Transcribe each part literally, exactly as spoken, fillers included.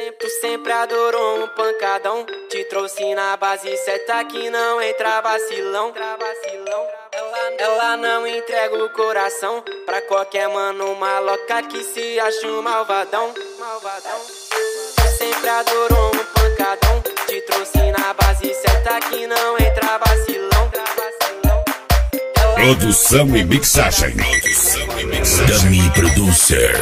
sempre, sempre adorou um pancadão. Te trouxe na base certa que não entra vacilão. Ela, ela não entrega o coração pra qualquer mano maloca que se acha um malvadão. Tu sempre adorou um pancadão. Te trouxe na base certa que não entra vacilão. Produção e mixagem Dummy Producer.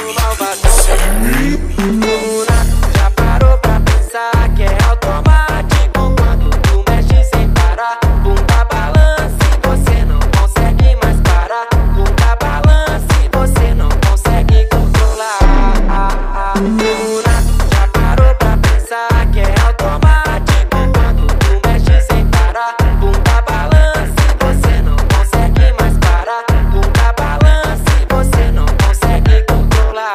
Já parou pra pensar que é automático quando tu mexe sem parar? Bunda balança e você não consegue mais parar. Bunda balança e você não consegue controlar. Já parou pra pensar que é automático quando tu mexe sem parar? Bunda balança e você não consegue mais parar. Bunda balança e você não consegue controlar.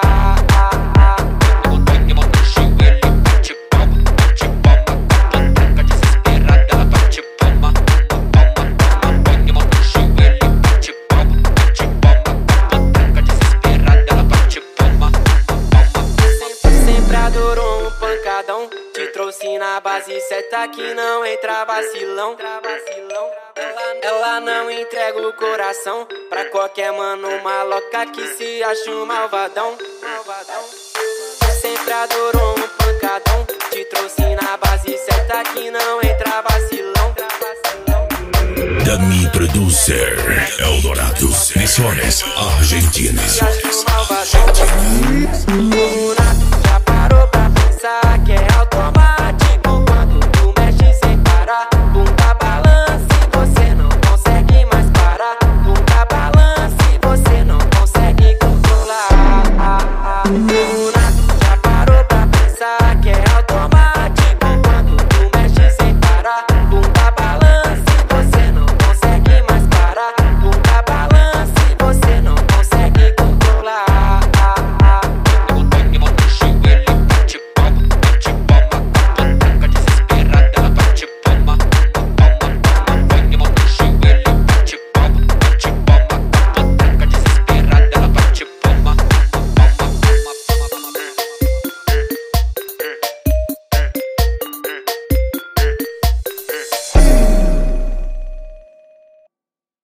Adorou um pancadão. Te trouxe na base certa que não entra vacilão. Ela, ela não entrega o coração pra qualquer mano maloca que se acha um malvadão. Sempre adorou um pancadão. Te trouxe na base certa que não entra vacilão. Dummy Producer Eldorado, Misiones, Argentina. Se acha um malvadão.